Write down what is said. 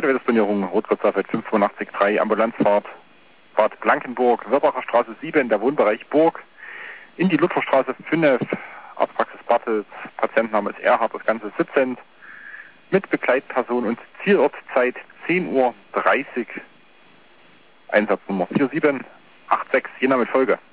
Zweite Wettersbonierung, Rot-Rot-Safed 582-3, Ambulanzfahrt, Bad Blankenburg, Wirbacher Straße 7, der Wohnbereich Burg, in die Lutherstraße 5, Arztpraxis Bartels, Patientenname ist Erhard, das Ganze 17, mit Begleitperson und Zielortzeit 10:30 Uhr, Einsatznummer 4786, Jena mit Folge.